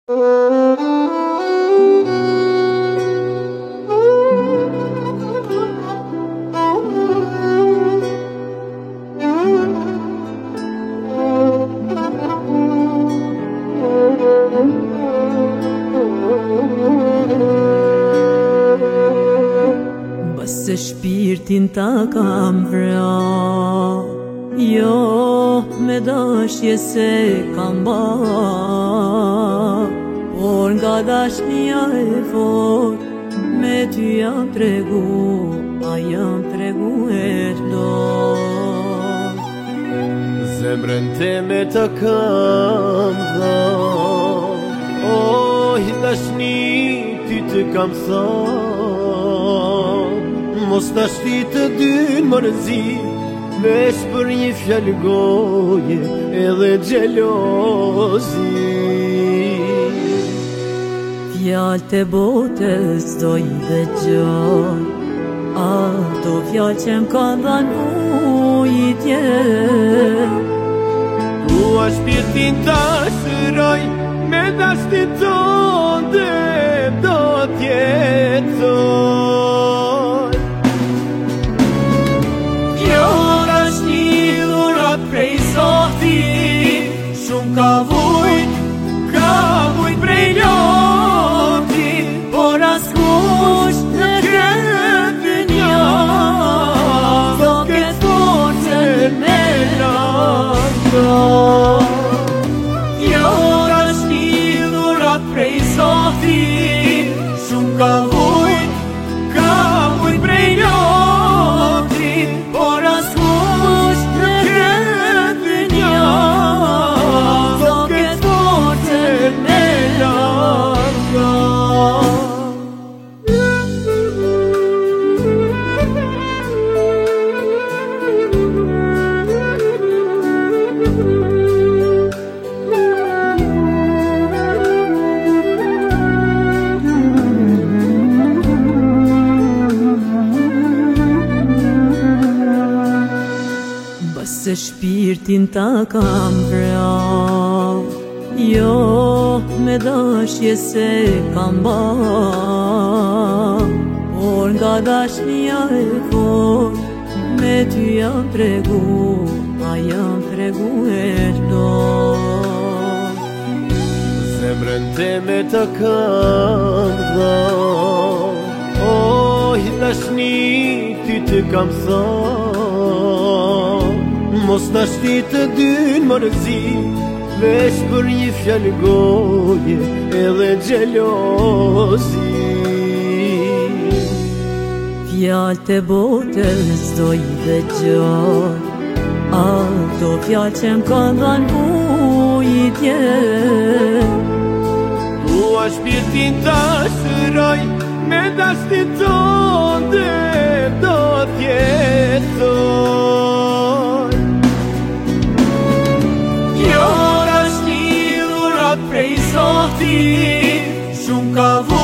Se shpirtin ta kam vra, jo me dashje se kam ba, por nga dashnia e fort, me ty jam tregu, a jam tregu e t'lor. Zemrën teme ta kam dha, oh, i dashni ty të kam tha, mos ta shti të dyn mërzi, veç për një fjallë goje edhe gjelozi. Fjallë të botës do i dhe gjoj, ato fjallë që m'kan dhanë ujtje. Tua shpirtin ta shëroj, me dashtin tonde do t'jetoj. Prej Zotit, shumë ka vujt prej lotit, por askush në këtë një, do ketë forcën me largo. Jo është lidhurat prej Zotit, shumë ka vujt prej lotit, por askush se shpirtin ta kam vra, jo me dashje se kam ba, por nga dashnia e fort, me ty jam tregu, a jam tregu e t'lor. Zemrën teme ta kam dha, oh, i dashni ty të kam tha, mos ta shti të dyn mërzi, veç për një fjallë goje edhe gjelozi. Fjallë të botës do i dhe gjoj, ato fjallë që m'kan dhanë ujtje. Tua shpirtin ta shëroj, me dashtin tonde do t'jetoj. Jo është lidhurat prej Zotit, shumë ka